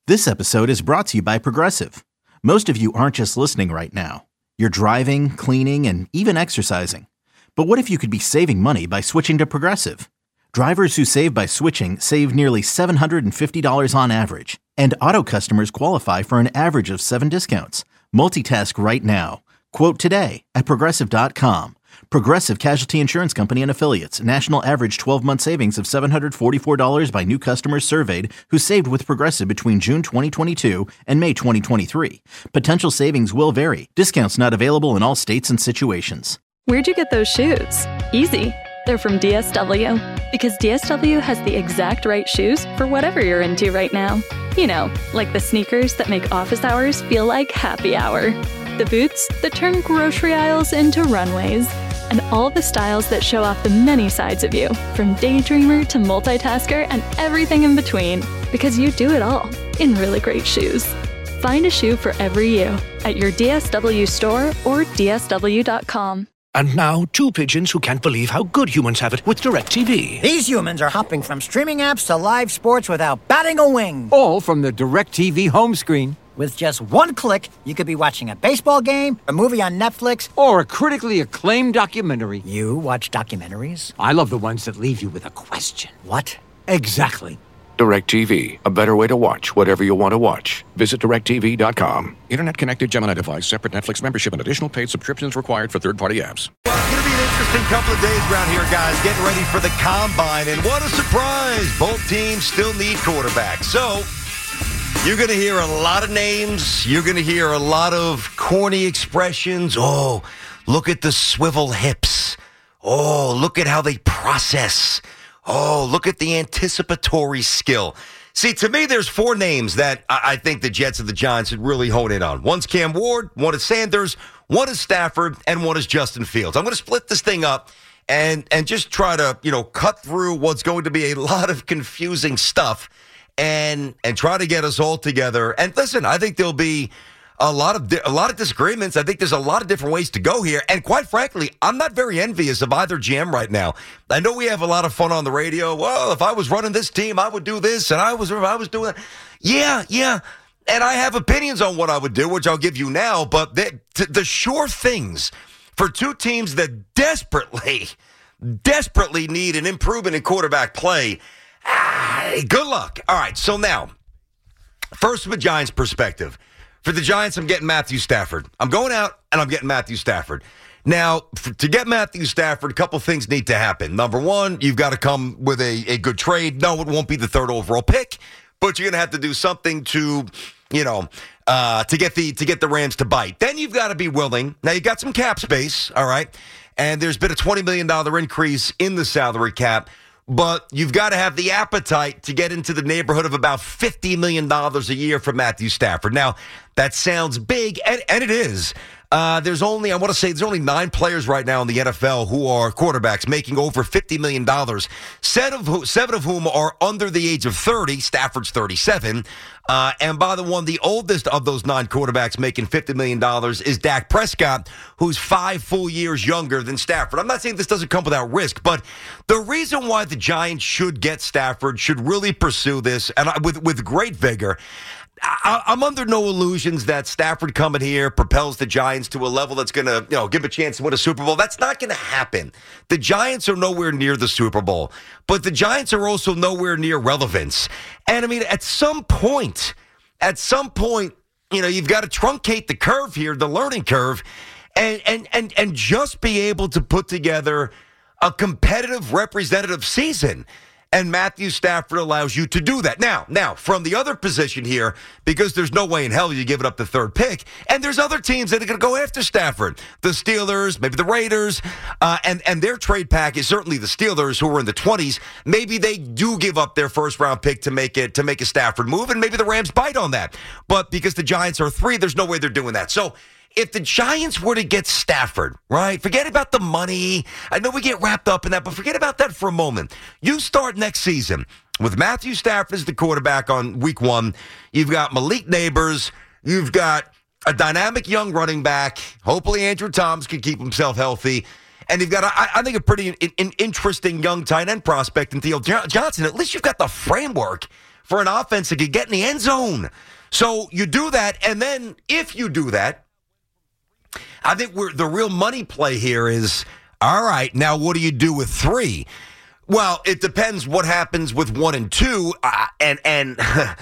This episode is brought to you by Progressive. Most of you aren't just listening right now. You're driving, cleaning, and even exercising. But what if you could be saving money by switching to Progressive? Drivers who save by switching save nearly $750 on average. And auto customers qualify for an average of 7 discounts. Multitask right now. Quote today at Progressive.com. Progressive Casualty Insurance Company and Affiliates. National average 12-month savings of $744 by new customers surveyed who saved with Progressive between June 2022 and May 2023. Potential savings will vary. Discounts not available in all states and situations. Where'd you get those shoes? Easy. They're from DSW. Because DSW has the exact right shoes for whatever you're into right now. You know, like the sneakers that make office hours feel like happy hour. The boots that turn grocery aisles into runways. And all the styles that show off the many sides of you, from daydreamer to multitasker and everything in between. Because you do it all in really great shoes. Find a shoe for every you at your DSW store or DSW.com. And now, two pigeons who can't believe how good humans have it with DirecTV. These humans are hopping from streaming apps to live sports without batting a wing. All from the DirecTV home screen. With just one click, you could be watching a baseball game, a movie on Netflix, or a critically acclaimed documentary. You watch documentaries? I love the ones that leave you with a question. What? Exactly. DirecTV, a better way to watch whatever you want to watch. Visit DirecTV.com. Internet-connected Gemini device, separate Netflix membership, and additional paid subscriptions required for third-party apps. Well, it's going to be an interesting couple of days around here, guys. Getting ready for the Combine, and what a surprise. Both teams still need quarterbacks. So you're going to hear a lot of names. You're going to hear a lot of corny expressions. Oh, look at the swivel hips. Oh, look at how they process. Oh, look at the anticipatory skill. See, to me, there's 4 names that I think the Jets and the Giants should really hone in on. One's Cam Ward, one is Sanders, one is Stafford, and one is Justin Fields. I'm going to split this thing up and just try to, cut through what's going to be a lot of confusing stuff and try to get us all together. And listen, I think there'll be a lot of disagreements. I think there's a lot of different ways to go here. And quite frankly, I'm not very envious of either GM right now. I know we have a lot of fun on the radio. Well, if I was running this team, I would do this, and I was doing that. Yeah. And I have opinions on what I would do, which I'll give you now. But the sure things for two teams that desperately need an improvement in quarterback play, good luck. All right, so now, first from a Giants perspective. For the Giants, I'm getting Matthew Stafford. I'm going out, and I'm getting Matthew Stafford. Now, to get Matthew Stafford, a couple things need to happen. Number one, you've got to come with a good trade. No, it won't be the 3rd overall pick, but you're going to have to do something to get the Rams to bite. Then you've got to be willing. Now, you got some cap space, all right, and there's been a $20 million increase in the salary cap. But you've got to have the appetite to get into the neighborhood of about $50 million a year for Matthew Stafford. Now, that sounds big, and it is. There's only 9 players right now in the NFL who are quarterbacks making over $50 million, 7 of whom are under the age of 30. Stafford's 37. And by the oldest of those 9 quarterbacks making $50 million is Dak Prescott, who's 5 full years younger than Stafford. I'm not saying this doesn't come without risk, but the reason why the Giants should get Stafford, should really pursue this, and with great vigor. I'm under no illusions that Stafford coming here propels the Giants to a level that's going to, give a chance to win a Super Bowl. That's not going to happen. The Giants are nowhere near the Super Bowl, but the Giants are also nowhere near relevance. And I mean, at some point, you've got to truncate the curve here, the learning curve, and just be able to put together a competitive representative season. And Matthew Stafford allows you to do that. Now, from the other position here, because there's no way in hell you give it up the 3rd pick, and there's other teams that are going to go after Stafford. The Steelers, maybe the Raiders, and their trade package, certainly the Steelers, who are in the 20s, maybe they do give up their 1st-round pick to make a Stafford move, and maybe the Rams bite on that. But because the Giants are 3, there's no way they're doing that. So if the Giants were to get Stafford, right, forget about the money. I know we get wrapped up in that, but forget about that for a moment. You start next season with Matthew Stafford as the quarterback on week 1. You've got Malik Nabers. You've got a dynamic young running back. Hopefully Andrew Thomas can keep himself healthy. And you've got, I think, a pretty interesting young tight end prospect in Theo Johnson. At least you've got the framework for an offense that could get in the end zone. So you do that, and then if you do that, I think the real money play here is, all right, now what do you do with 3? Well, it depends what happens with 1 and 2, and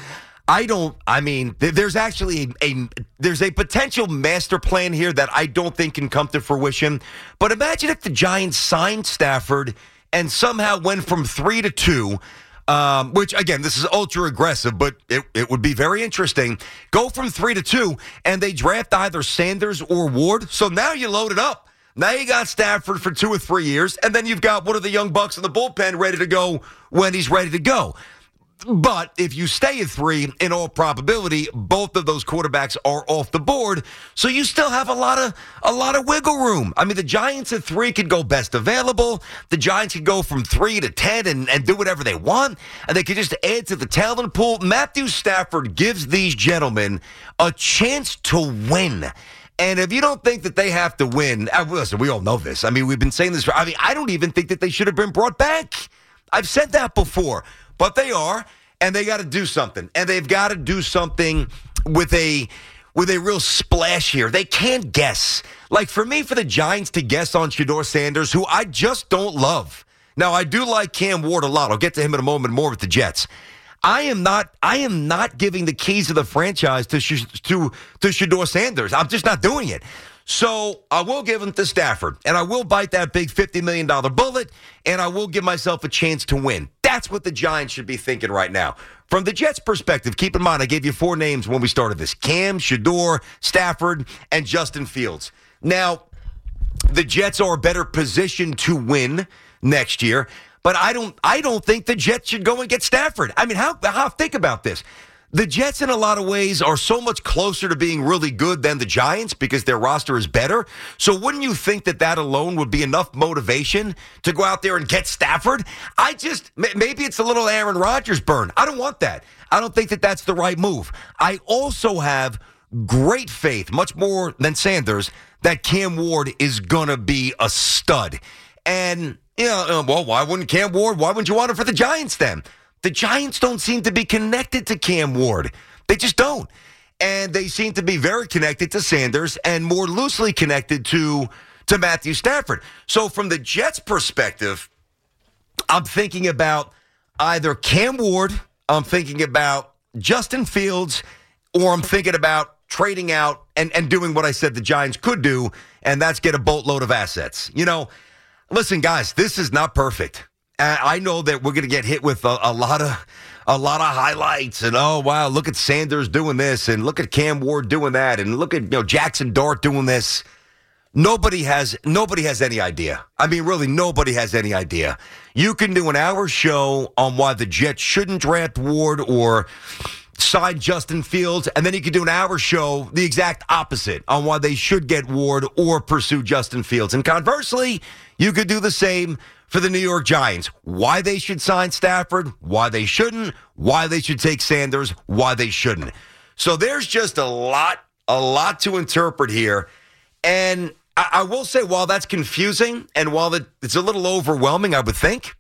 there's actually there's a potential master plan here that I don't think can come to fruition. But imagine if the Giants signed Stafford and somehow went from 3 to 2, which, again, this is ultra aggressive, but it would be very interesting. Go from 3 to 2, and they draft either Sanders or Ward. So now you load it up. Now you got Stafford for 2 or 3 years, and then you've got one of the young bucks in the bullpen ready to go when he's ready to go. But if you stay at 3, in all probability, both of those quarterbacks are off the board. So you still have a lot of wiggle room. I mean, the Giants at 3 could go best available. The Giants could go from 3 to 10 and do whatever they want. And they could just add to the talent pool. Matthew Stafford gives these gentlemen a chance to win. And if you don't think that they have to win, listen, we all know this. I mean, we've been saying this. I don't even think that they should have been brought back. I've said that before. But they are, and they got to do something. And they've got to do something with a real splash here. They can't guess. Like, for me, for the Giants to guess on Shedeur Sanders, who I just don't love. Now, I do like Cam Ward a lot. I'll get to him in a moment more with the Jets. I am not giving the keys of the franchise to Shedeur Sanders. I'm just not doing it. So I will give them to Stafford, and I will bite that big $50 million bullet, and I will give myself a chance to win. That's what the Giants should be thinking right now. From the Jets' perspective, keep in mind, I gave you 4 names when we started this. Cam, Shedeur, Stafford, and Justin Fields. Now, the Jets are better positioned to win next year, but I don't think the Jets should go and get Stafford. I mean, how think about this. The Jets, in a lot of ways, are so much closer to being really good than the Giants because their roster is better. So wouldn't you think that alone would be enough motivation to go out there and get Stafford? Maybe it's a little Aaron Rodgers burn. I don't want that. I don't think that that's the right move. I also have great faith, much more than Sanders, that Cam Ward is going to be a stud. And, well, why wouldn't Cam Ward, why wouldn't you want him for the Giants then? The Giants don't seem to be connected to Cam Ward. They just don't. And they seem to be very connected to Sanders and more loosely connected to Matthew Stafford. So from the Jets' perspective, I'm thinking about either Cam Ward, I'm thinking about Justin Fields, or I'm thinking about trading out and doing what I said the Giants could do, and that's get a boatload of assets. Listen, guys, this is not perfect. I know that we're going to get hit with a lot of highlights and, oh, wow, look at Sanders doing this and look at Cam Ward doing that and look at Jackson Dart doing this. Nobody has any idea. I mean, really, nobody has any idea. You can do an hour show on why the Jets shouldn't draft Ward or sign Justin Fields, and then you can do an hour show the exact opposite on why they should get Ward or pursue Justin Fields. And conversely, you could do the same for the New York Giants. Why they should sign Stafford, why they shouldn't, why they should take Sanders, why they shouldn't. So there's just a lot to interpret here. And I will say, while that's confusing and while it's a little overwhelming, I would think,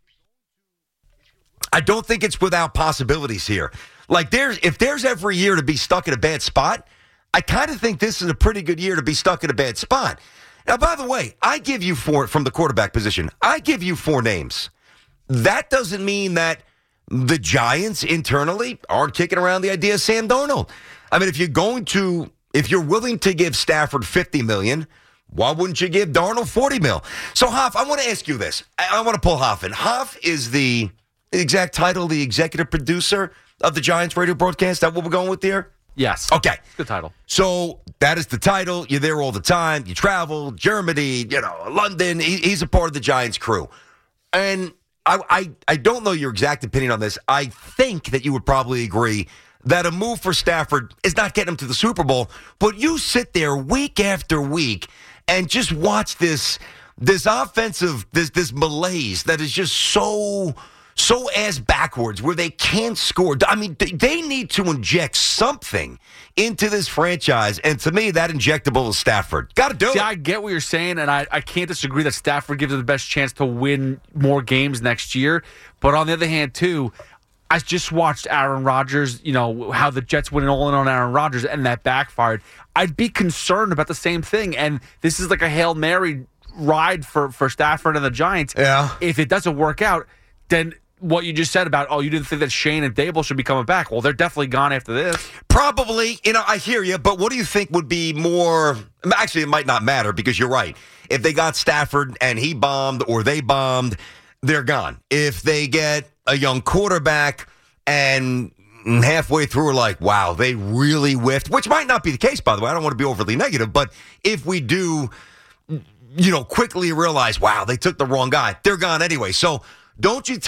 I don't think it's without possibilities here. Like, if there's every year to be stuck in a bad spot, I kind of think this is a pretty good year to be stuck in a bad spot. Now, by the way, I give you 4 from the quarterback position. I give you 4 names. That doesn't mean that the Giants internally aren't kicking around the idea of Sam Darnold. I mean, if you're willing to give Stafford $50 million, why wouldn't you give Darnold $40 million? So, Hoff, I want to ask you this. I want to pull Hoff in. Hoff is the exact title, the executive producer of the Giants radio broadcast. Is that what we're going with here? Yes. Okay. Good title. So that is the title. You're there all the time. You travel, Germany, London. He's a part of the Giants crew. And I don't know your exact opinion on this. I think that you would probably agree that a move for Stafford is not getting him to the Super Bowl, but you sit there week after week and just watch this offensive, this malaise that is just so ass backwards where they can't score. I mean, they need to inject something into this franchise, and to me, that injectable is Stafford. Got to do it. I get what you're saying, and I can't disagree that Stafford gives them the best chance to win more games next year. But on the other hand, too, I just watched Aaron Rodgers, how the Jets went all in on Aaron Rodgers, and that backfired. I'd be concerned about the same thing, and this is like a Hail Mary ride for Stafford and the Giants. Yeah. If it doesn't work out, then what you just said about, you didn't think that Shane and Dable should be coming back. Well, they're definitely gone after this. Probably. I hear you, but what do you think would be more... Actually, it might not matter because you're right. If they got Stafford and he bombed or they bombed, they're gone. If they get a young quarterback and halfway through are like, wow, they really whiffed, which might not be the case, by the way. I don't want to be overly negative, but if we do, quickly realize, wow, they took the wrong guy, they're gone anyway. So don't you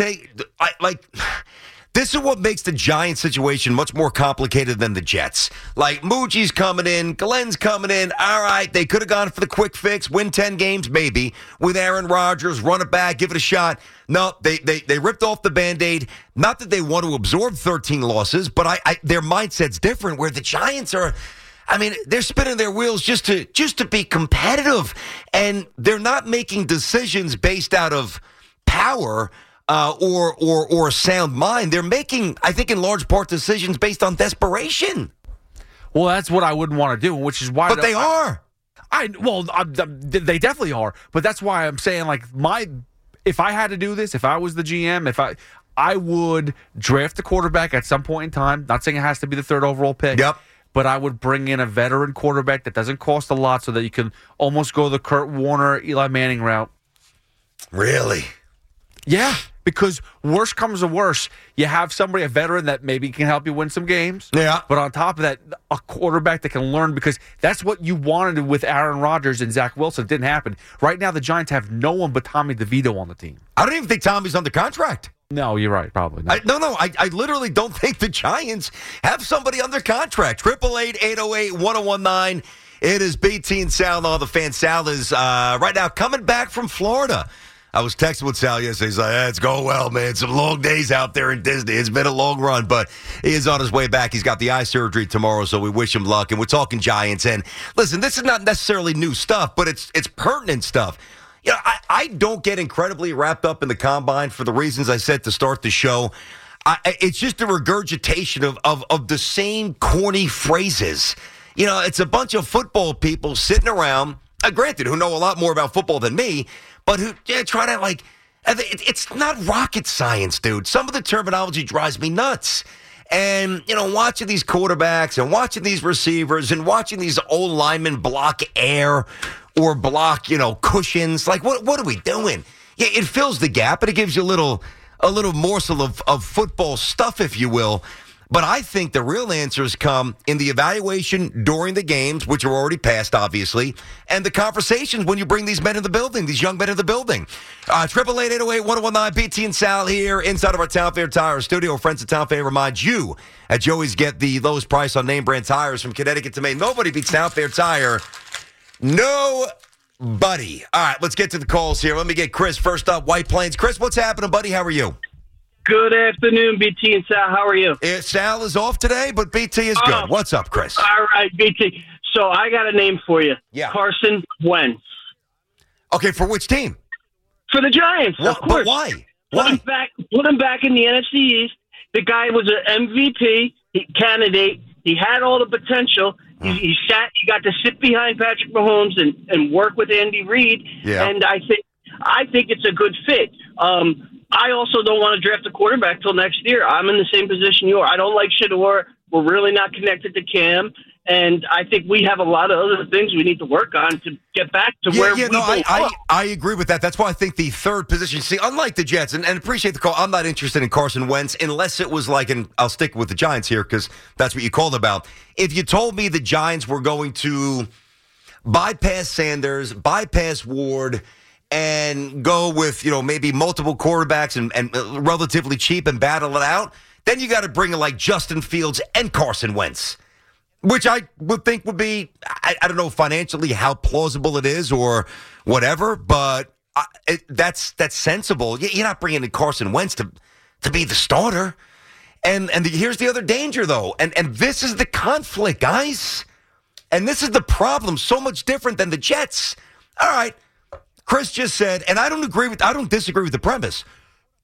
this is what makes the Giants situation much more complicated than the Jets. Like, Muji's coming in, Glenn's coming in. All right, they could have gone for the quick fix, win 10 games maybe, with Aaron Rodgers, run it back, give it a shot. No, they ripped off the Band-Aid. Not that they want to absorb 13 losses, but their mindset's different, where the Giants are... they're spinning their wheels just to be competitive, and they're not making decisions based out of power or sound mind. They're making, I think, in large part, decisions based on desperation. Well, that's what I wouldn't want to do, which is why. But they are. They definitely are. But that's why I'm saying, if I had to do this, if I was the GM, I would draft a quarterback at some point in time. Not saying it has to be the third overall pick. Yep. But I would bring in a veteran quarterback that doesn't cost a lot, so that you can almost go the Kurt Warner, Eli Manning route. Really? Yeah, because worst comes to worst, you have a veteran that maybe can help you win some games. Yeah. But on top of that, a quarterback that can learn, because that's what you wanted with Aaron Rodgers and Zach Wilson. It didn't happen. Right now, the Giants have no one but Tommy DeVito on the team. I don't even think Tommy's under contract. No, you're right, probably not. I literally don't think the Giants have somebody under contract. 888-808-1019. It is BT and Sal on the Fan. Sal is right now coming back from Florida. I was texting with Sal yesterday. He's like, it's going well, man. Some long days out there in Disney. It's been a long run, but he is on his way back. He's got the eye surgery tomorrow, so we wish him luck. And we're talking Giants. And listen, this is not necessarily new stuff, but it's pertinent stuff. I don't get incredibly wrapped up in the combine for the reasons I said to start the show. It's just a regurgitation of the same corny phrases. It's a bunch of football people sitting around, granted, who know a lot more about football than me, but who try to, it's not rocket science, dude. Some of the terminology drives me nuts. And, watching these quarterbacks and watching these receivers and watching these old linemen block air or block, cushions, what are we doing? Yeah, it fills the gap, and it gives you a little morsel of football stuff, if you will. But I think the real answers come in the evaluation during the games, which are already passed, obviously, and the conversations when you bring these men in the building, these young men in the building. 888-808-1019, BT and Sal here inside of our Town Fair Tire studio. Friends at Town Fair remind you at Joey's get the lowest price on name brand tires from Connecticut to Maine. Nobody beats Town Fair Tire. Nobody. All right, let's get to the calls here. Let me get Chris first up, White Plains. Chris, what's happening, buddy? How are you? Good afternoon, BT and Sal. How are you? Sal is off today, but BT is good. What's up, Chris? All right, BT. So I got a name for you. Yeah. Carson Wentz. Okay, for which team? For the Giants, of course. But why? Why? Put him back in the NFC East. The guy was an MVP candidate. He had all the potential. He got to sit behind Patrick Mahomes and work with Andy Reid. Yeah. And I think it's a good fit. I also don't want to draft a quarterback till next year. I'm in the same position you are. I don't like Shedeur. We're really not connected to Cam. And I think we have a lot of other things we need to work on to get back to where we belong. I agree with that. That's why I think the third position, see, unlike the Jets, and appreciate the call, I'm not interested in Carson Wentz unless it was and I'll stick with the Giants here because that's what you called about. If you told me the Giants were going to bypass Sanders, bypass Ward, and go with, maybe multiple quarterbacks and relatively cheap and battle it out, then you got to bring in Justin Fields and Carson Wentz, which I would think would be, I don't know financially how plausible it is or whatever, but that's sensible. You're not bringing in Carson Wentz to be the starter. And here's the other danger, though, and this is the conflict, guys. And this is the problem, so much different than the Jets. All right. Chris just said, and I don't disagree with the premise.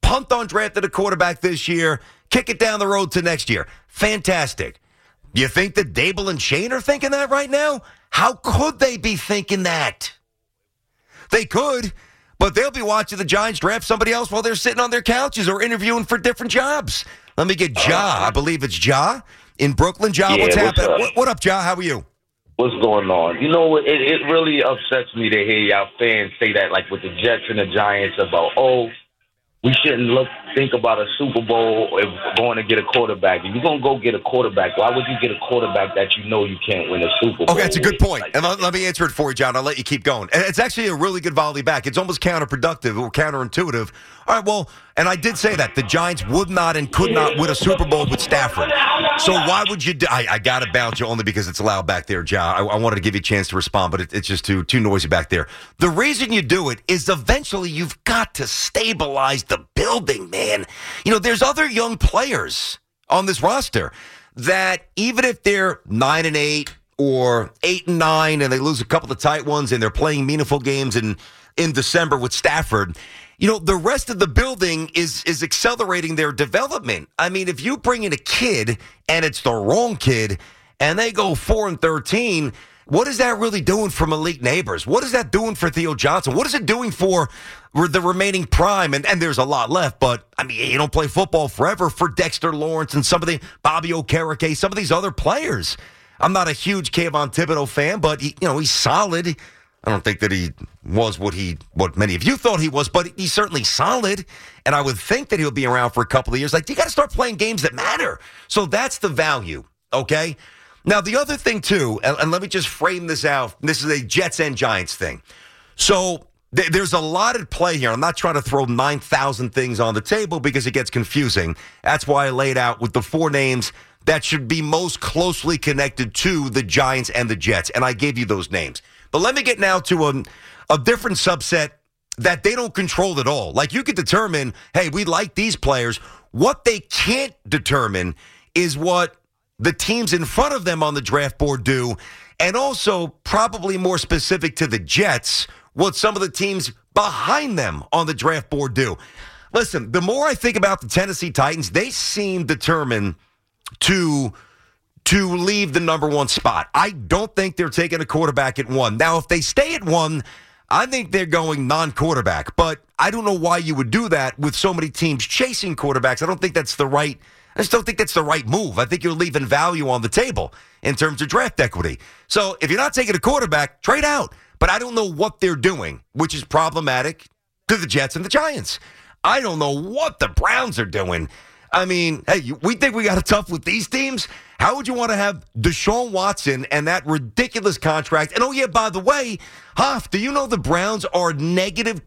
punt on drafting a quarterback this year, kick it down the road to next year. Fantastic. You think that Dable and Shane are thinking that right now? How could they be thinking that? They could, but they'll be watching the Giants draft somebody else while they're sitting on their couches or interviewing for different jobs. Let me get Ja. I believe it's Ja in Brooklyn. Ja, what's happening? What up, Ja? How are you? What's going on? You know, it really upsets me to hear y'all fans say that, like with the Jets and the Giants, about, we shouldn't think about a Super Bowl if going to get a quarterback. If you're going to go get a quarterback, why would you get a quarterback that you know you can't win a Super Bowl? Okay, that's a good point. And let me answer it for you, John. I'll let you keep going. And it's actually a really good volley back. It's almost counterproductive or counterintuitive. All right, well, and I did say that. The Giants would not and could not win a Super Bowl with Stafford. So why would you I got to bounce you only because it's loud back there, John. I wanted to give you a chance to respond, but it's just too noisy back there. The reason you do it is eventually you've got to stabilize the building, man. You know, there's other young players on this roster that even if they're 9-8 or 8-9 and they lose a couple of tight ones and they're playing meaningful games in December with Stafford, you know, the rest of the building is accelerating their development. I mean, if you bring in a kid and it's the wrong kid and they go 4-13, what is that really doing for Malik Neighbors? What is that doing for Theo Johnson? What is it doing for the remaining prime? And there's a lot left, but I mean, you don't play football forever for Dexter Lawrence and some of the Bobby Okereke, some of these other players. I'm not a huge Kayvon Thibodeau fan, but he's solid. I don't think that he was what many of you thought he was, but he's certainly solid. And I would think that he'll be around for a couple of years. Like, you got to start playing games that matter. So that's the value, okay? Now, the other thing, too, and let me just frame this out. This is a Jets and Giants thing. So there's a lot at play here. I'm not trying to throw 9,000 things on the table because it gets confusing. That's why I laid out with the 4 names that should be most closely connected to the Giants and the Jets. And I gave you those names. But let me get now to a different subset that they don't control at all. Like, you could determine, hey, we like these players. What they can't determine is what the teams in front of them on the draft board do, and also probably more specific to the Jets, what some of the teams behind them on the draft board do. Listen, the more I think about the Tennessee Titans, they seem determined to leave the number 1 spot. I don't think they're taking a quarterback at 1. Now, if they stay at 1, I think they're going non-quarterback. But I don't know why you would do that with so many teams chasing quarterbacks. I just don't think that's the right move. I think you're leaving value on the table in terms of draft equity. So if you're not taking a quarterback, trade out. But I don't know what they're doing, which is problematic to the Jets and the Giants. I don't know what the Browns are doing. I mean, hey, we think we got it tough with these teams. How would you want to have Deshaun Watson and that ridiculous contract? And, oh, yeah, by the way, Hoff, do you know the Browns are negative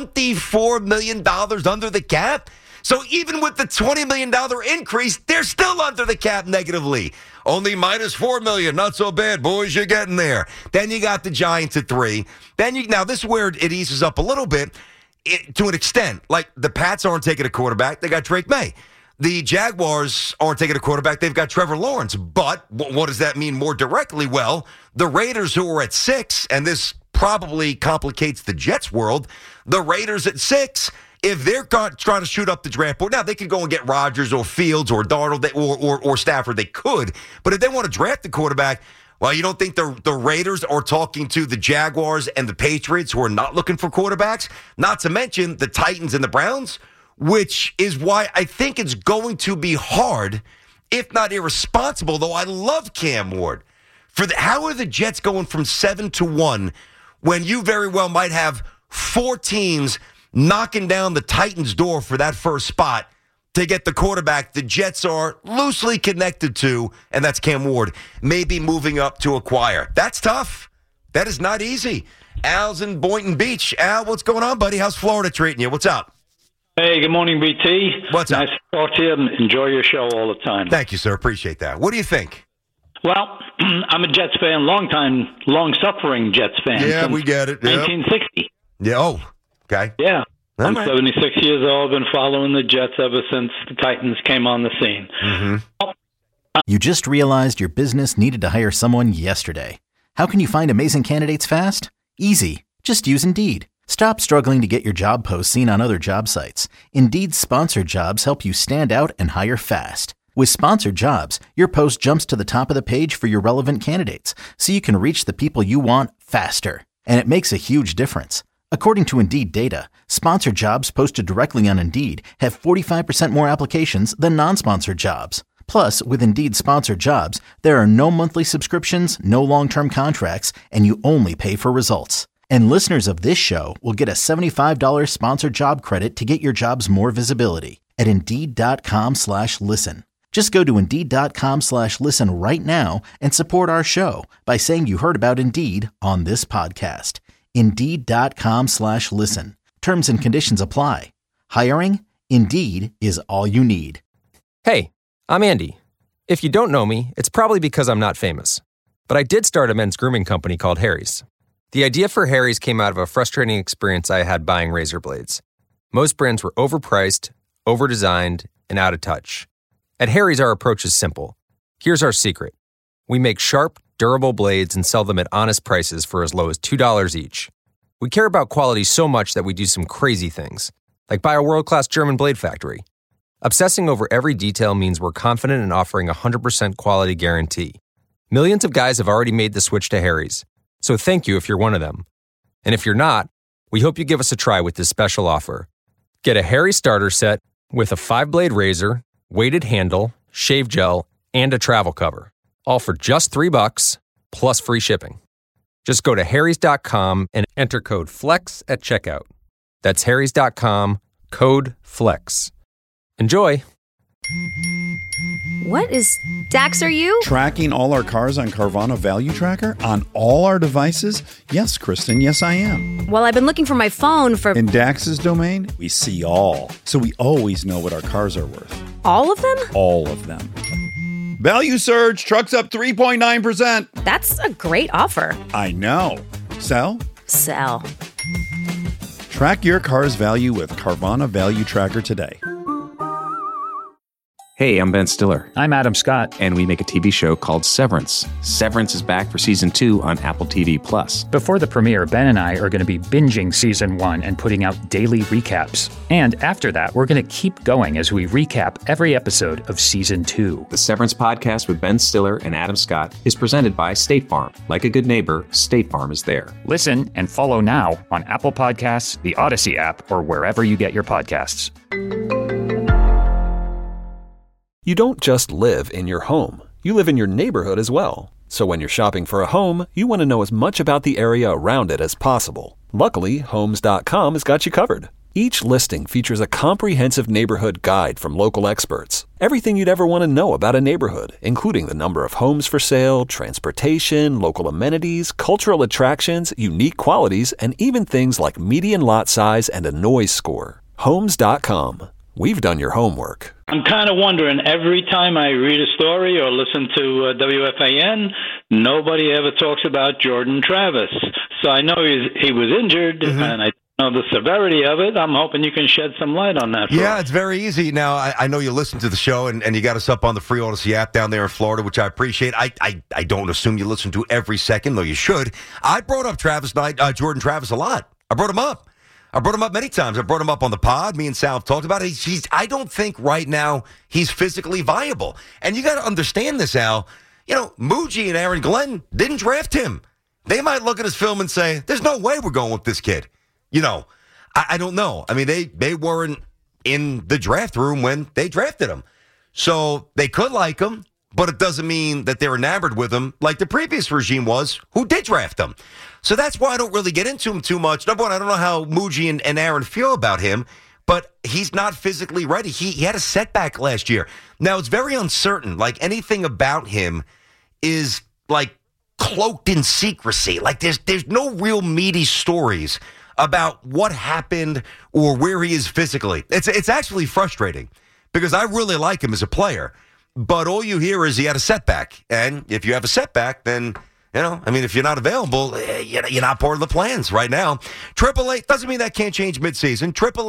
$24 million under the cap? So even with the $20 million increase, they're still under the cap negatively. Only minus $4 million. Not so bad, boys. You're getting there. Then you got the Giants at 3. Now, this is where it eases up a little bit to an extent. Like, the Pats aren't taking a quarterback. They got Drake May. The Jaguars aren't taking a quarterback. They've got Trevor Lawrence. But what does that mean more directly? Well, the Raiders, who are at 6, and this probably complicates the Jets' world, the Raiders at 6, if they're trying to shoot up the draft board, now they could go and get Rodgers or Fields or Darnold or Stafford. They could. But if they want to draft the quarterback, well, you don't think the Raiders are talking to the Jaguars and the Patriots, who are not looking for quarterbacks? Not to mention the Titans and the Browns, which is why I think it's going to be hard, if not irresponsible, though I love Cam Ward. How are the Jets going from 7-1 when you very well might have 4 teams knocking down the Titans' door for that first spot to get the quarterback the Jets are loosely connected to, and that's Cam Ward, maybe moving up to acquire? That's tough. That is not easy. Al's in Boynton Beach. Al, what's going on, buddy? How's Florida treating you? What's up? Hey, good morning, BT. What's up? Nice to talk to you and enjoy your show all the time. Thank you, sir. Appreciate that. What do you think? Well, I'm a Jets fan, long-suffering Jets fan. Yeah, we get it. Yep. 1960. Yeah, oh, okay. Yeah. All I'm right. 76 years old. I've been following the Jets ever since the Titans came on the scene. Mm-hmm. You just realized your business needed to hire someone yesterday. How can you find amazing candidates fast? Easy. Just use Indeed. Stop struggling to get your job posts seen on other job sites. Indeed's sponsored jobs help you stand out and hire fast. With sponsored jobs, your post jumps to the top of the page for your relevant candidates, so you can reach the people you want faster. And it makes a huge difference. According to Indeed data, sponsored jobs posted directly on Indeed have 45% more applications than non-sponsored jobs. Plus, with Indeed sponsored jobs, there are no monthly subscriptions, no long-term contracts, and you only pay for results. And listeners of this show will get a $75 sponsored job credit to get your jobs more visibility at Indeed.com/listen. Just go to Indeed.com/listen right now and support our show by saying you heard about Indeed on this podcast. Indeed.com/listen. Terms and conditions apply. Hiring? Indeed is all you need. Hey, I'm Andy. If you don't know me, it's probably because I'm not famous. But I did start a men's grooming company called Harry's. The idea for Harry's came out of a frustrating experience I had buying razor blades. Most brands were overpriced, overdesigned, and out of touch. At Harry's, our approach is simple. Here's our secret. We make sharp, durable blades and sell them at honest prices for as low as $2 each. We care about quality so much that we do some crazy things, like buy a world-class German blade factory. Obsessing over every detail means we're confident in offering a 100% quality guarantee. Millions of guys have already made the switch to Harry's. So thank you if you're one of them. And if you're not, we hope you give us a try with this special offer. Get a Harry starter set with a 5-blade razor, weighted handle, shave gel, and a travel cover. All for just $3 plus free shipping. Just go to harrys.com and enter code FLEX at checkout. That's harrys.com, code FLEX. Enjoy. What is Dax, are you? Tracking all our cars on Carvana Value Tracker on all our devices? Yes, Kristen, yes I am. Well, I've been looking for my phone for... In Dax's domain, we see all. So we always know what our cars are worth. All of them? All of them. Value surge, trucks up 3.9%. That's a great offer. I know. Sell? Sell. Track your car's value with Carvana Value Tracker today. Hey, I'm Ben Stiller. I'm Adam Scott. And we make a TV show called Severance. Severance is back for Season 2 on Apple TV+. Before the premiere, Ben and I are going to be binging Season 1 and putting out daily recaps. And after that, we're going to keep going as we recap every episode of Season 2. The Severance podcast with Ben Stiller and Adam Scott is presented by State Farm. Like a good neighbor, State Farm is there. Listen and follow now on Apple Podcasts, the Odyssey app, or wherever you get your podcasts. You don't just live in your home. You live in your neighborhood as well. So when you're shopping for a home, you want to know as much about the area around it as possible. Luckily, Homes.com has got you covered. Each listing features a comprehensive neighborhood guide from local experts. Everything you'd ever want to know about a neighborhood, including the number of homes for sale, transportation, local amenities, cultural attractions, unique qualities, and even things like median lot size and a noise score. Homes.com. We've done your homework. I'm kind of wondering, every time I read a story or listen to WFAN, nobody ever talks about Jordan Travis. So I know he was injured, and I know the severity of it. I'm hoping you can shed some light on that. Yeah, it's very easy. Now, I know you listen to the show, and you got us up on the free Odyssey app down there in Florida, which I appreciate. I don't assume you listen to every second, though you should. I brought up Jordan Travis a lot. I brought him up many times. I brought him up on the pod. Me and Sal have talked about it. I don't think right now he's physically viable. And you got to understand this, Al. You know, Muji and Aaron Glenn didn't draft him. They might look at his film and say, there's no way we're going with this kid. You know, I don't know. I mean, they weren't in the draft room when they drafted him. So they could like him, but it doesn't mean that they're enamored with him like the previous regime was, who did draft him. So that's why I don't really get into him too much. Number one, I don't know how Muji and Aaron feel about him, but he's not physically ready. He had a setback last year. Now, it's very uncertain. Like, anything about him is, like, cloaked in secrecy. Like, there's no real meaty stories about what happened or where he is physically. It's actually frustrating because I really like him as a player, but all you hear is he had a setback. And if you have a setback, then... You know, I mean, if you're not available, you're not part of the plans right now. 888 doesn't mean that can't change midseason.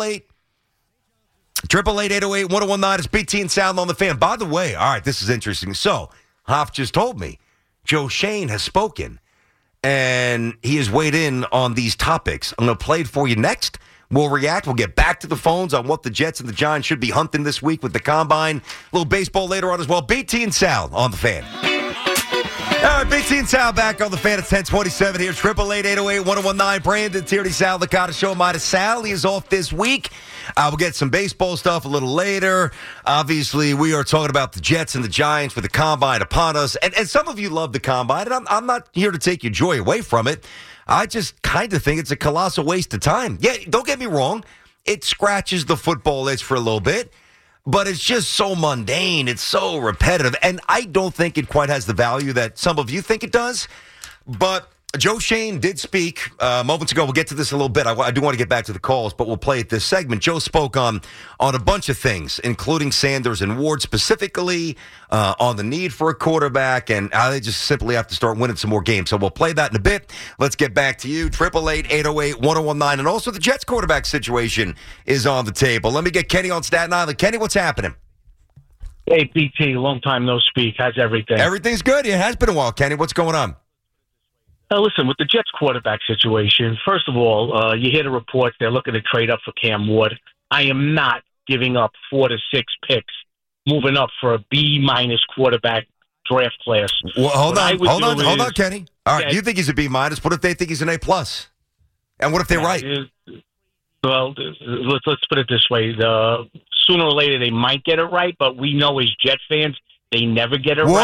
888-808-1019 is BT and Sound on the Fan. By the way, all right, this is interesting. So, Hoff just told me Joe Shane has spoken, and he has weighed in on these topics. I'm going to play it for you next. We'll react. We'll get back to the phones on what the Jets and the Giants should be hunting this week with the Combine. A little baseball later on as well. BT and Sal on the Fan. All right, BT and Sal back on the Fan at 10:27 here. 888-808-1019. Brandon Tierney, Sal Licata Show. Minus Sal. He is off this week. We'll get some baseball stuff a little later. Obviously, we are talking about the Jets and the Giants with the Combine upon us. And some of you love the Combine, and I'm not here to take your joy away from it. I just kind of think it's a colossal waste of time. Yeah, don't get me wrong. It scratches the football itch for a little bit. But it's just so mundane. It's so repetitive. And I don't think it quite has the value that some of you think it does. But Joe Schoen did speak moments ago. We'll get to this in a little bit. I do want to get back to the calls, but we'll play it this segment. Joe spoke on a bunch of things, including Sanders and Ward specifically, on the need for a quarterback, and how they just simply have to start winning some more games. So we'll play that in a bit. Let's get back to you. 888-808-1019. And also the Jets quarterback situation is on the table. Let me get Kenny on Staten Island. Kenny, what's happening? Hey, BT, long time no speak. How's everything? Everything's good. It has been a while, Kenny. What's going on? Listen, with the Jets quarterback situation, first of all, you hear the reports they're looking to trade up for Cam Ward. I am not giving up 4 to 6 picks, moving up for a B- quarterback draft class. Well, hold on, Kenny. All right, you think he's a B-? What if they think he's an A+? And what if they're right? Well, let's put it this way. Sooner or later, they might get it right, but we know as Jet fans, they never get it right.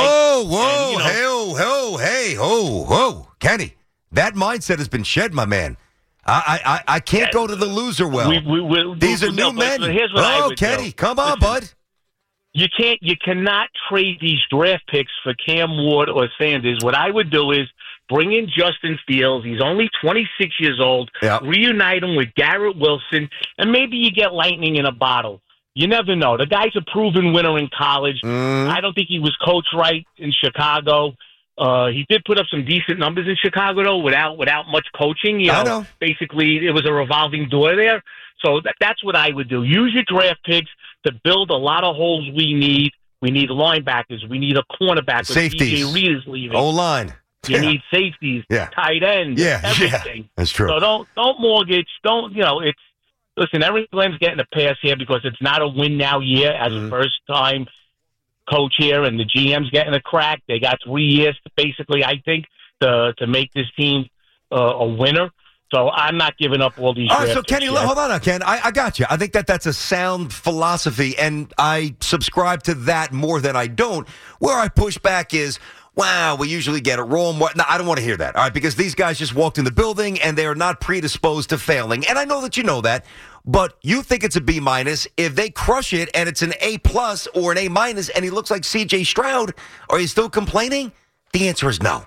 Whoa, hey, Kenny, that mindset has been shed, my man. I can't go to the loser well. These are new men. Here's what I would Kenny, do. come on, bud. You cannot trade these draft picks for Cam Ward or Sanders. What I would do is bring in Justin Fields. He's only 26 years old. Yep. Reunite him with Garrett Wilson, and maybe you get lightning in a bottle. You never know. The guy's a proven winner in college. I don't think he was coached right in Chicago. He did put up some decent numbers in Chicago, though, without much coaching. I know. Basically, it was a revolving door there. So that's what I would do. Use your draft picks to build a lot of holes we need. We need linebackers. We need a cornerback. Safeties. DJ Reed is leaving. O-line. You need safeties. Tight ends. Everything. Yeah, that's true. So don't mortgage. It's. Listen, Eric Glenn's getting a pass here because it's not a win-now year as a first-time coach here, and the GM's getting a crack. They got 3 years, basically, I think, to make this team a winner. So I'm not giving up all these. All right, so Kenny, hold on now, Ken. I got you. I think that's a sound philosophy, and I subscribe to that more than I don't. Where I push back is, wow, we usually get it wrong. No, I don't want to hear that, all right, because these guys just walked in the building, and they are not predisposed to failing. And I know that you know that, but you think it's a B-. If they crush it and it's an A+ or an A- and he looks like C.J. Stroud, are you still complaining? The answer is no.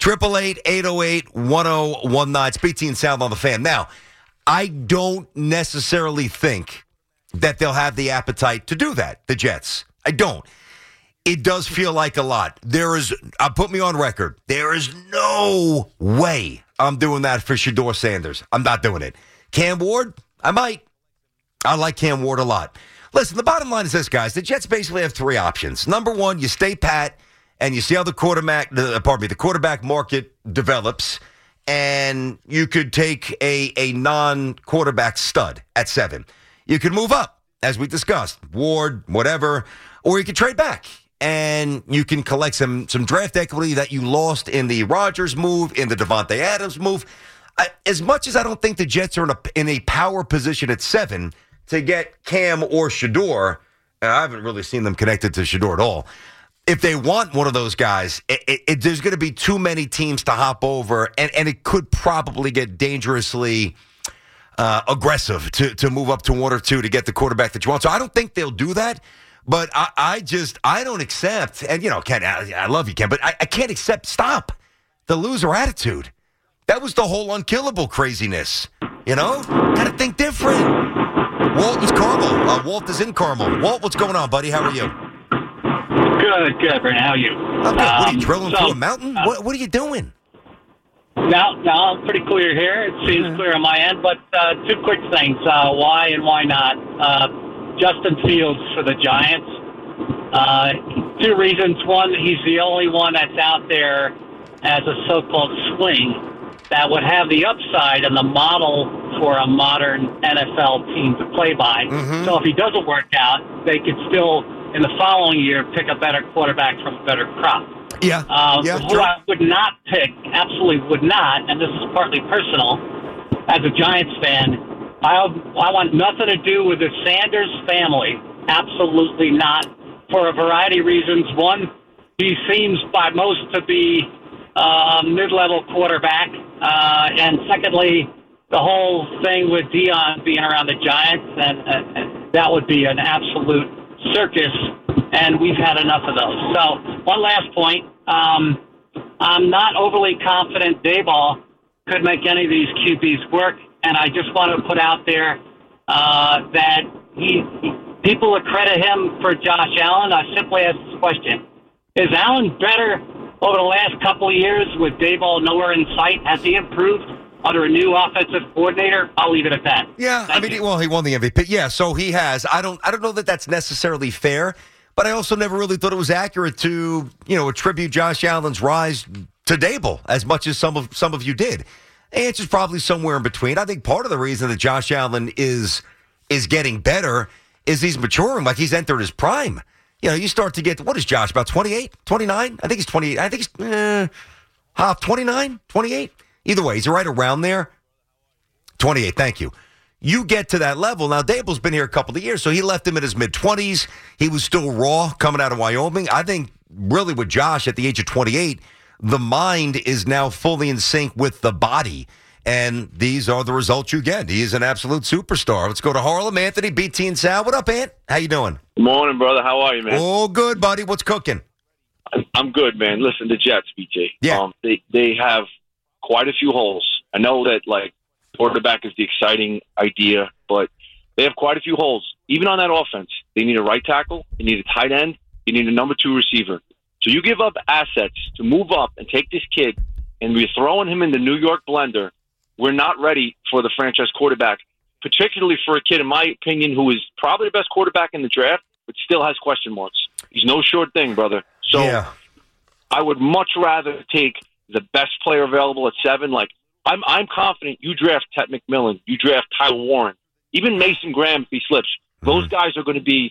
888-808-1019. It's BT and Sal on the Fan. Now, I don't necessarily think that they'll have the appetite to do that, the Jets. I don't. It does feel like a lot. Put me on record. There is no way I'm doing that for Shedeur Sanders. I'm not doing it. Cam Ward, I might. I like Cam Ward a lot. Listen, the bottom line is this, guys. The Jets basically have 3 options. Number 1, you stay pat and you see how the quarterback market develops, and you could take a non-quarterback stud at 7. You could move up, as we discussed, Ward, whatever, or you could trade back. And you can collect some draft equity that you lost in the Rodgers move, in the Devontae Adams move. As much as I don't think the Jets are in a power position at 7 to get Cam or Shedeur, I haven't really seen them connected to Shedeur at all. If they want one of those guys, there's going to be too many teams to hop over, and it could probably get dangerously aggressive to move up to 1 or 2 to get the quarterback that you want. So I don't think they'll do that. But I don't accept, and, Ken, I love you, Ken, but I can't accept, stop the loser attitude. That was the whole unkillable craziness, Got to think different. Walt is Carmel. Walt is in Carmel. Walt, what's going on, buddy? How are you? Good, Brent. How are you? I'm good. What are you, drilling through a mountain? What are you doing? No, I'm pretty clear here. It seems clear on my end, but 2 quick things. Why and why not? Justin Fields for the Giants. 2 reasons. One, he's the only one that's out there as a so-called swing that would have the upside and the model for a modern NFL team to play by. So if he doesn't work out, they could still, in the following year, pick a better quarterback from a better crop. Who I would not pick, absolutely would not, and this is partly personal, as a Giants fan, I want nothing to do with the Sanders family. Absolutely not, for a variety of reasons. One, he seems by most to be a mid-level quarterback. And secondly, the whole thing with Dion being around the Giants, and that would be an absolute circus, and we've had enough of those. So one last point. I'm not overly confident Daboll could make any of these QBs work, and I just want to put out there that people accredit him for Josh Allen. I simply ask this question. Is Allen better over the last couple of years with Daboll nowhere in sight? Has he improved under a new offensive coordinator? I'll leave it at that. Yeah, he won the MVP. Yeah, so he has. I don't know that that's necessarily fair, but I also never really thought it was accurate to, attribute Josh Allen's rise to Daboll as much as some of you did. The answer's probably somewhere in between. I think part of the reason that Josh Allen is getting better is he's maturing, like he's entered his prime. You start to get, what is Josh, about 28, 29? I think he's 28. I think he's 29, 28. Either way, he's right around there. 28, thank you. You get to that level. Now, Daboll's been here a couple of years, so he left him in his mid-20s. He was still raw coming out of Wyoming. I think, really, with Josh at the age of 28, the mind is now fully in sync with the body. And these are the results you get. He is an absolute superstar. Let's go to Harlem. Anthony, BT and Sal. What up, Ant? How you doing? Good morning, brother. How are you, man? Oh, good, buddy. What's cooking? I'm good, man. Listen, the Jets, BT. Yeah. They have quite a few holes. I know that, quarterback is the exciting idea, but they have quite a few holes. Even on that offense, they need a right tackle, they need a tight end, they need a number 2 receiver. So you give up assets to move up and take this kid, and we're throwing him in the New York blender. We're not ready for the franchise quarterback, particularly for a kid, in my opinion, who is probably the best quarterback in the draft, but still has question marks. He's no short thing, brother. So I would much rather take the best player available at 7. I'm confident you draft Ted McMillan, you draft Tyler Warren, even Mason Graham if he slips. Those guys are going to be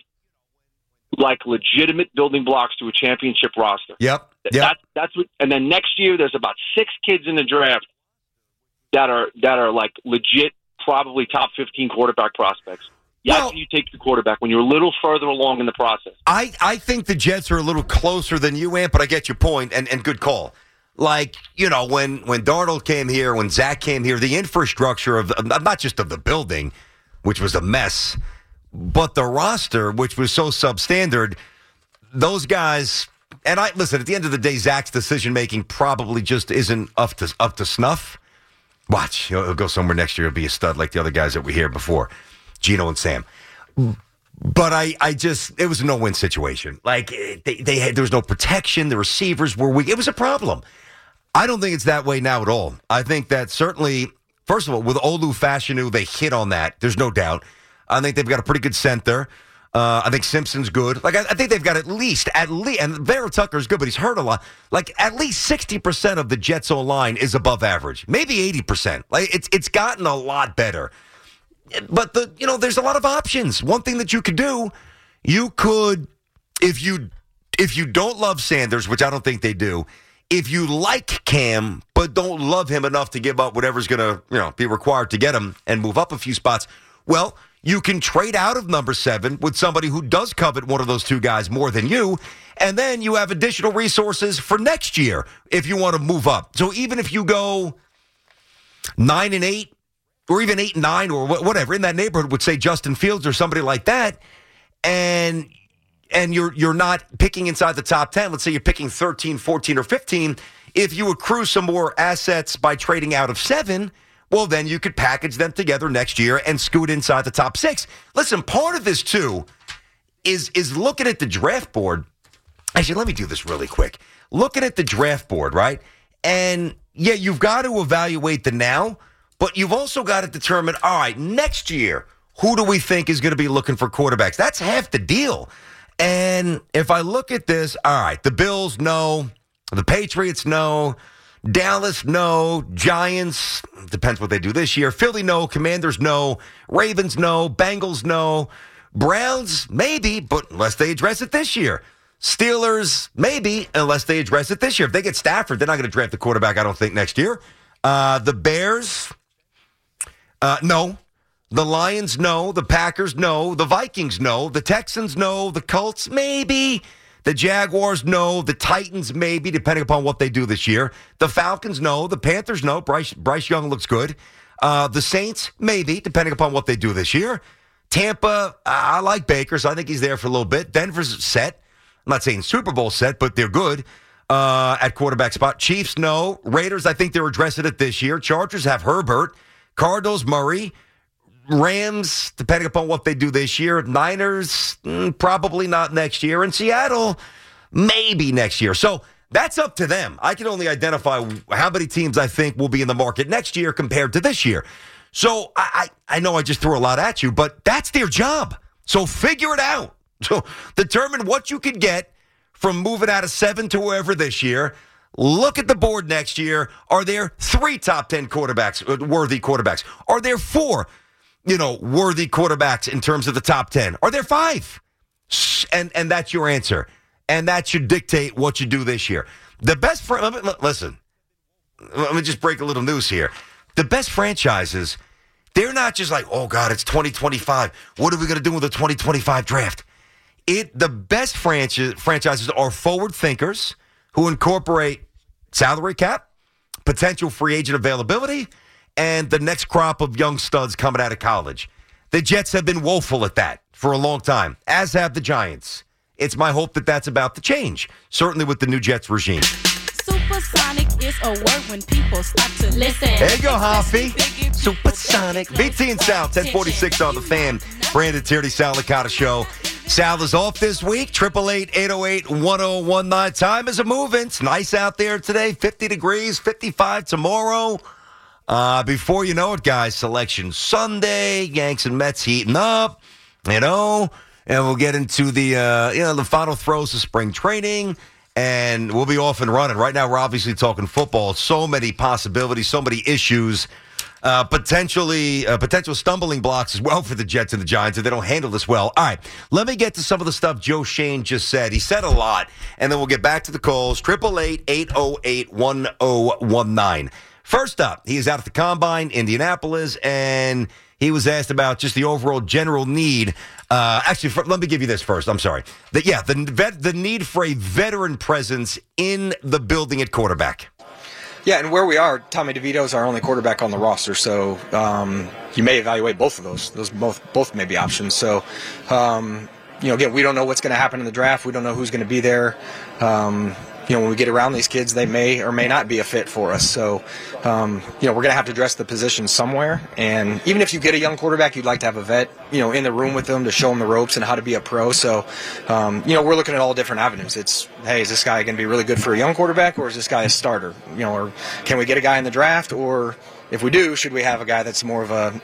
legitimate building blocks to a championship roster. Yep. That's what. And then next year, there's about 6 kids in the draft that are legit, probably top 15 quarterback prospects. You take the quarterback when you're a little further along in the process. I think the Jets are a little closer than you, Ant, but I get your point, and good call. When Darnold came here, when Zach came here, the infrastructure of not just of the building, which was a mess, but the roster, which was so substandard, those guys. And listen. At the end of the day, Zach's decision making probably just isn't up to snuff. Watch, he'll go somewhere next year. He'll be a stud like the other guys that were here before, Gino and Sam. But it was a no-win situation. There was no protection. The receivers were weak. It was a problem. I don't think it's that way now at all. I think that certainly, first of all, with Olu Fashanu, they hit on that. There's no doubt. I think they've got a pretty good center. I think Simpson's good. I think they've got at least, and Vera Tucker's good, but he's hurt a lot. At least 60% of the Jets' O-line is above average. Maybe 80%. It's gotten a lot better. But there's a lot of options. One thing that you could do, you could, if you don't love Sanders, which I don't think they do, if you like Cam but don't love him enough to give up whatever's going to be required to get him and move up a few spots, well, you can trade out of number 7 with somebody who does covet one of those 2 guys more than you, and then you have additional resources for next year if you want to move up. So even if you go 9-8 or even 8-9 or whatever in that neighborhood, would say Justin Fields or somebody like that, and you're not picking inside the top 10, let's say you're picking 13, 14, or 15, if you accrue some more assets by trading out of 7, well, then you could package them together next year and scoot inside the top 6. Listen, part of this, too, is looking at the draft board. Actually, let me do this really quick. Looking at the draft board, right? And, yeah, you've got to evaluate the now, but you've also got to determine, all right, next year, who do we think is going to be looking for quarterbacks? That's half the deal. And if I look at this, all right, the Bills, no. The Patriots, no. Dallas, no. Giants, depends what they do this year. Philly, no. Commanders, no. Ravens, no. Bengals, no. Browns, maybe, but unless they address it this year. Steelers, maybe, unless they address it this year. If they get Stafford, they're not going to draft the quarterback, I don't think, next year. The Bears, no. The Lions, no. The Packers, no. The Vikings, no. The Texans, no. The Colts, maybe. The Jaguars, no. The Titans, maybe, depending upon what they do this year. The Falcons, no. The Panthers, no. Bryce Young looks good. The Saints, maybe, depending upon what they do this year. Tampa, I like Baker, so I think he's there for a little bit. Denver's set. I'm not saying Super Bowl set, but they're good at quarterback spot. Chiefs, no. Raiders, I think they're addressing it this year. Chargers have Herbert. Cardinals, Murray. Rams, depending upon what they do this year. Niners, probably not next year. And Seattle, maybe next year. So that's up to them. I can only identify how many teams I think will be in the market next year compared to this year. So I know I just threw a lot at you, but that's their job. So figure it out. So determine what you could get from moving out of 7 to wherever this year. Look at the board next year. Are there 3 top 10 quarterbacks, worthy quarterbacks? Are there 4? Worthy quarterbacks in terms of the top 10? Are there 5? And that's your answer. And that should dictate what you do this year. The best, listen, let me just break a little news here. The best franchises, they're not just like, oh, God, it's 2025. What are we going to do with the 2025 draft? The best franchises are forward thinkers who incorporate salary cap, potential free agent availability, and the next crop of young studs coming out of college. The Jets have been woeful at that for a long time, as have the Giants. It's my hope that that's about to change, certainly with the new Jets regime. Supersonic is a word when people start to listen. There you go, Hoffy. Supersonic. BT and Sal, 1046 on the Fan. Brandon Tierney, Sal Licata Show. Sal is off this week. 888-808-1019. Time is a moving. It's nice out there today. 50 degrees, 55 tomorrow. Before you know it, guys, Selection Sunday. Yanks and Mets heating up, and we'll get into the final throes of spring training, and we'll be off and running. Right now, we're obviously talking football. So many possibilities, so many issues, potential stumbling blocks as well for the Jets and the Giants if they don't handle this well. All right, let me get to some of the stuff Joe Schoen just said. He said a lot, and then we'll get back to the calls. 888-808-1019. First up, he is out at the Combine, Indianapolis, and he was asked about just the overall general need. Let me give you this first. I'm sorry. The need for a veteran presence in the building at quarterback. Yeah, and where we are, Tommy DeVito is our only quarterback on the roster, so you may evaluate both of those. Those both may be options. So, again, we don't know what's going to happen in the draft. We don't know who's going to be there. When we get around these kids, they may or may not be a fit for us. So, we're going to have to address the position somewhere. And even if you get a young quarterback, you'd like to have a vet, in the room with them to show them the ropes and how to be a pro. So, we're looking at all different avenues. It's, hey, is this guy going to be really good for a young quarterback, or is this guy a starter? Or can we get a guy in the draft? Or if we do, should we have a guy that's more of a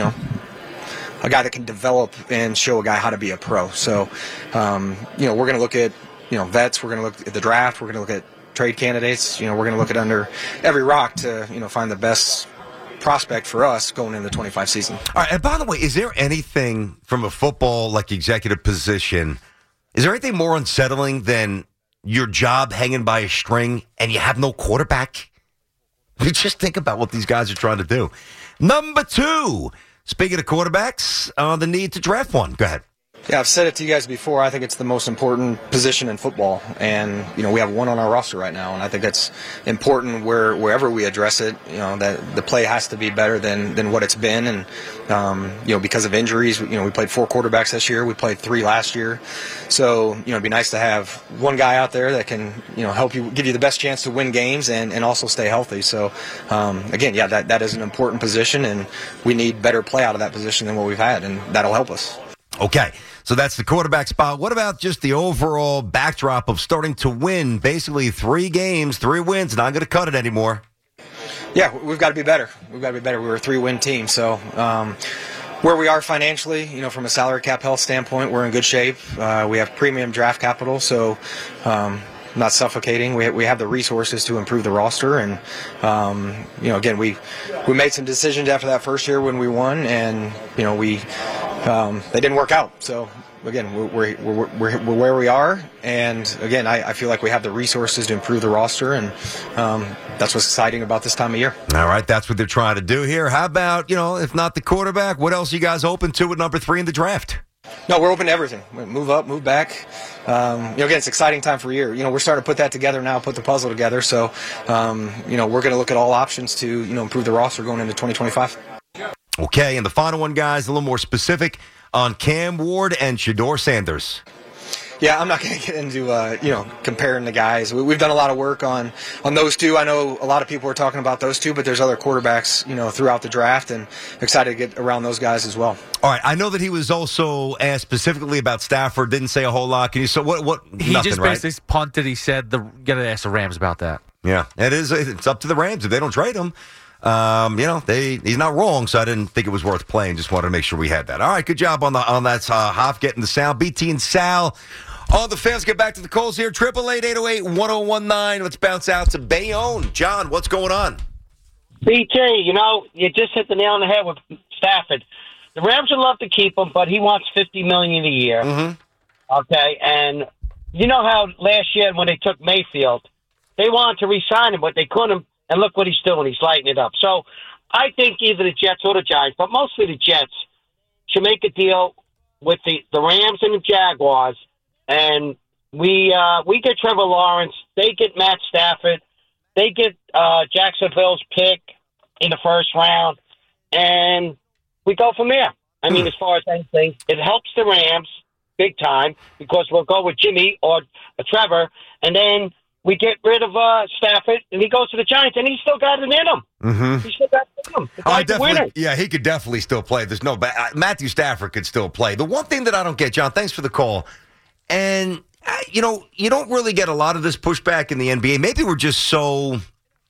guy that can develop and show a guy how to be a pro? So, we're going to look at vets. We're going to look at the draft. We're going to look at trade candidates. We're going to look at under every rock to, find the best prospect for us going into the 25 season. All right. And by the way, is there anything from a football executive position? Is there anything more unsettling than your job hanging by a string and you have no quarterback? You just think about what these guys are trying to do. Number 2, speaking of quarterbacks, the need to draft one. Go ahead. Yeah, I've said it to you guys before. I think it's the most important position in football, and we have one on our roster right now, and I think that's important wherever we address it. That the play has to be better than what it's been, and because of injuries, we played 4 quarterbacks this year. We played 3 last year, so it'd be nice to have one guy out there that can help you, give you the best chance to win games and also stay healthy. So again, that is an important position, and we need better play out of that position than what we've had, and that'll help us. Okay, so that's the quarterback spot. What about just the overall backdrop of starting to win? Basically 3 games, 3 wins, not going to cut it anymore. Yeah, we've got to be better. We were a 3-win team, so where we are financially, from a salary cap health standpoint, we're in good shape. We have premium draft capital, so not suffocating. We have the resources to improve the roster, and again, we made some decisions after that first year when we won, and they didn't work out. So again, we're where we are, and again, I feel like we have the resources to improve the roster, and that's what's exciting about this time of year. All right, that's what they're trying to do here. How about, if not the quarterback, what else are you guys open to at number 3 in the draft? No, we're open to everything. Move up, move back. Again, it's an exciting time for a year. We're starting to put that together now, put the puzzle together. So, we're going to look at all options to, improve the roster going into 2025. Okay, and the final one, guys, a little more specific on Cam Ward and Shedeur Sanders. Yeah, I'm not going to get into, comparing the guys. We've done a lot of work on those two. I know a lot of people are talking about those two, but there's other quarterbacks, throughout the draft, and excited to get around those guys as well. All right, I know that he was also asked specifically about Stafford, didn't say a whole lot. Can you say what? He nothing, just basically punted. He said, "Got to ask the Rams about that." Yeah, it's up to the Rams. If they don't trade him, he's not wrong, so I didn't think it was worth playing. Just wanted to make sure we had that. All right, good job on that. Hoff getting the sound. BT and Sal. All the fans get back to the calls here. 888-808-1019. Let's bounce out to Bayonne. John, what's going on? BT, you just hit the nail on the head with Stafford. The Rams would love to keep him, but he wants $50 million a year. Mm-hmm. Okay, and you know how last year when they took Mayfield, they wanted to re-sign him, but they couldn't. And look what he's doing. He's lighting it up. So I think either the Jets or the Giants, but mostly the Jets, should make a deal with the Rams and the Jaguars. And we get Trevor Lawrence. They get Matt Stafford. They get Jacksonville's pick in the first round. And we go from there. I mean, as far as anything, it helps the Rams big time because we'll go with Jimmy or Trevor. And then we get rid of Stafford, and he goes to the Giants, and he's still got it in him. Mm-hmm. He's still got it in him. He could definitely still play. There's no Matthew Stafford could still play. The one thing that I don't get, John, thanks for the call. And, you don't really get a lot of this pushback in the NBA. Maybe we're just so,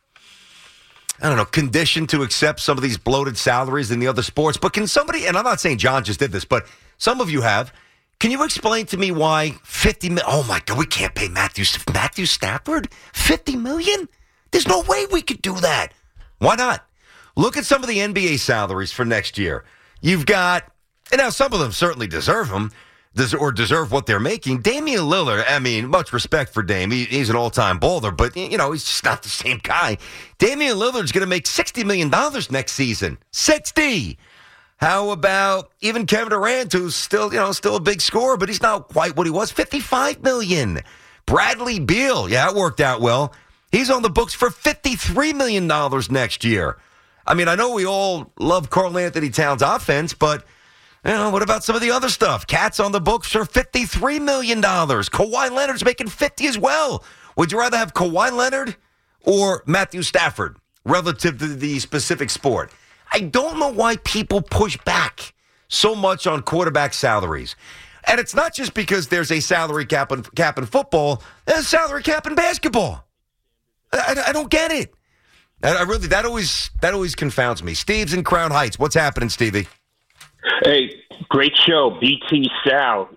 conditioned to accept some of these bloated salaries in the other sports. But can somebody, and I'm not saying John just did this, but some of you have, can you explain to me why $50 million? Oh, my God, we can't pay Matthew Stafford $50 million? There's no way we could do that. Why not? Look at some of the NBA salaries for next year. You've got, and now some of them certainly deserve them, or deserve what they're making. Damian Lillard, I mean, much respect for Dame. He's an all-time baller, but, he's just not the same guy. Damian Lillard's going to make $60 million next season. 60. How about even Kevin Durant, who's still a big scorer, but he's not quite what he was, $55 million. Bradley Beal, yeah, it worked out well. He's on the books for $53 million next year. I mean, I know we all love Karl Anthony Towns' offense, but what about some of the other stuff? Cat's on the books for $53 million. Kawhi Leonard's making $50 as well. Would you rather have Kawhi Leonard or Matthew Stafford relative to the specific sport? I don't know why people push back so much on quarterback salaries. And it's not just because there's a salary cap in football, there's a salary cap in basketball. I don't get it. That always confounds me. Steve's in Crown Heights. What's happening, Stevie? Hey, great show, BT Sal.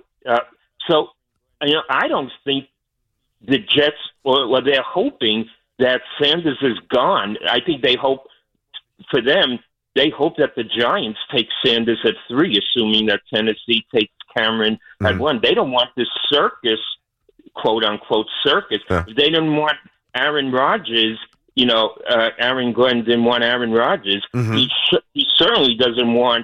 I don't think the Jets, or they're hoping that Sanders is gone. I think they hope, for them, they hope that the Giants take Sanders at 3, assuming that Tennessee takes Cameron at 1. They don't want this circus, quote-unquote circus. They don't want Aaron Rodgers. Aaron Glenn didn't want Aaron Rodgers. Mm-hmm. He certainly doesn't want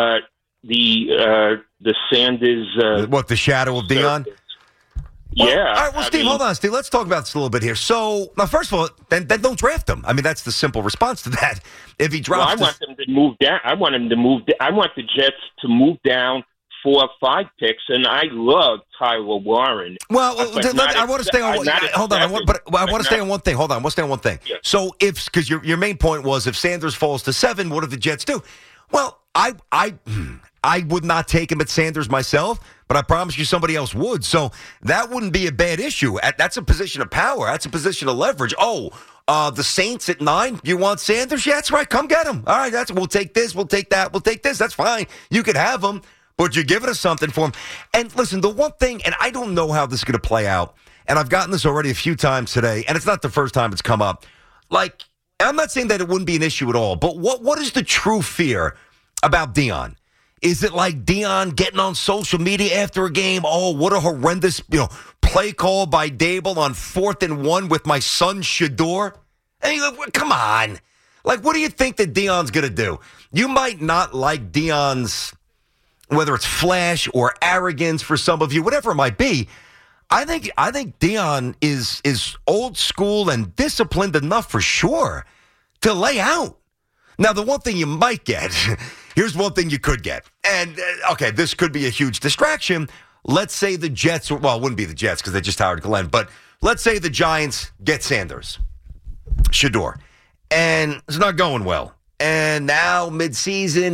the Sanders. The shadow of Deion? Well, yeah. All right, well, Steve, hold on, Steve. Let's talk about this a little bit here. So, now, first of all, then don't draft him. I mean, that's the simple response to that. If he drops, I want them to move down. I want the Jets to move down 4 or 5 picks, and I love Tyler Warren. Well, I want to stay on. Hold on, I want to stay on one thing. Hold on, I want to stay on one thing. Yeah. So, because your main point was, if Sanders falls to 7, what do the Jets do? Well, I would not take him at Sanders myself, but I promise you somebody else would. So that wouldn't be a bad issue. That's a position of power. That's a position of leverage. The Saints at 9, you want Sanders? Yeah, that's right. Come get him. All right, we'll take this, we'll take that, we'll take this. That's fine. You could have him, but you're giving us something for him. And listen, the one thing, and I don't know how this is going to play out, and I've gotten this already a few times today, and it's not the first time it's come up. Like, I'm not saying that it wouldn't be an issue at all, but what is the true fear about Deion? Is it like Deion getting on social media after a game? Oh, what a horrendous, play call by Dable on 4th and 1 with my son Shedeur. Hey, come on. Like, what do you think that Deion's going to do? You might not like Deion's, whether it's flash or arrogance for some of you, whatever it might be. I think Deion is old school and disciplined enough for sure to lay out. Now, the one thing you might get, here's one thing you could get. And, okay, this could be a huge distraction. Let's say the Jets, well, it wouldn't be the Jets because they just hired Glenn, but let's say the Giants get Sanders, Shedeur, and it's not going well. And now, midseason,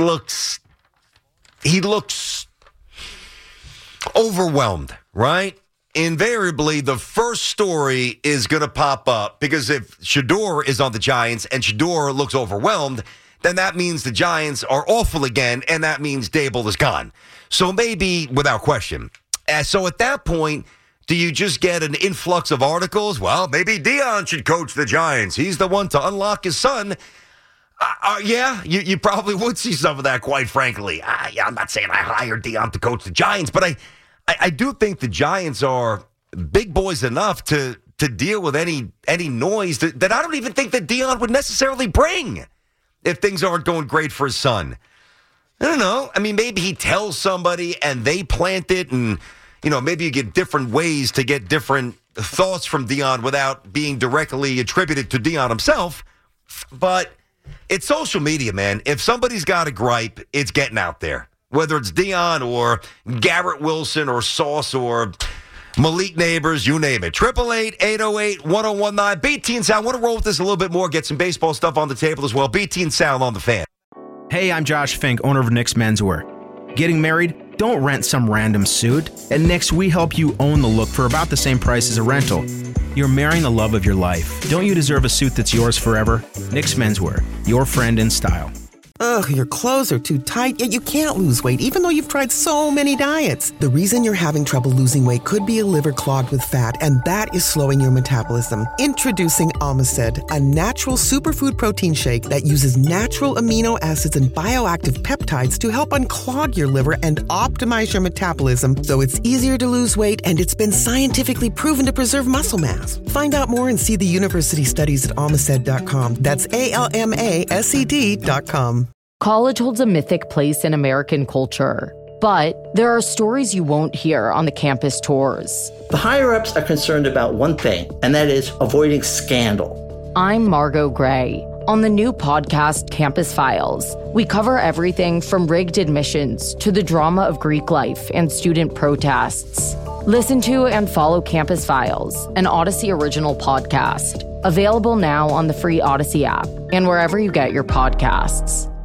he looks overwhelmed, right? Invariably, the first story is going to pop up because if Shedeur is on the Giants and Shedeur looks overwhelmed, then that means the Giants are awful again, and that means Dable is gone. So maybe, without question. So at that point, do you just get an influx of articles? Well, maybe Deion should coach the Giants. He's the one to unlock his son. Yeah, you probably would see some of that, quite frankly. I'm not saying I hired Deion to coach the Giants, but I do think the Giants are big boys enough to deal with any noise that I don't even think that Deion would necessarily bring if things aren't going great for his son. I don't know. I mean, maybe he tells somebody and they plant it, and maybe you get different ways to get different thoughts from Deion without being directly attributed to Deion himself. But it's social media, man. If somebody's got a gripe, it's getting out there. Whether it's Deion or Garrett Wilson or Sauce or Malik Neighbors, you name it. 888-808-1019. BT and Sal, I want to roll with this a little bit more, get some baseball stuff on the table as well. BT and Sal on the Fan. Hey, I'm Josh Fink, owner of Nick's Menswear. Getting married? Don't rent some random suit. At Nick's, we help you own the look for about the same price as a rental. You're marrying the love of your life. Don't you deserve a suit that's yours forever? Nick's Menswear, your friend in style. Ugh, your clothes are too tight, yet you can't lose weight even though you've tried so many diets. The reason you're having trouble losing weight could be a liver clogged with fat, and that is slowing your metabolism. Introducing Omicid, a natural superfood protein shake that uses natural amino acids and bioactive peptides to help unclog your liver and optimize your metabolism so it's easier to lose weight, and it's been scientifically proven to preserve muscle mass. Find out more and see the university studies at Omicid.com. That's ALMASED.com. College holds a mythic place in American culture, but there are stories you won't hear on the campus tours. The higher-ups are concerned about one thing, and that is avoiding scandal. I'm Margot Gray. On the new podcast, Campus Files, we cover everything from rigged admissions to the drama of Greek life and student protests. Listen to and follow Campus Files, an Odyssey original podcast. Available now on the free Odyssey app and wherever you get your podcasts.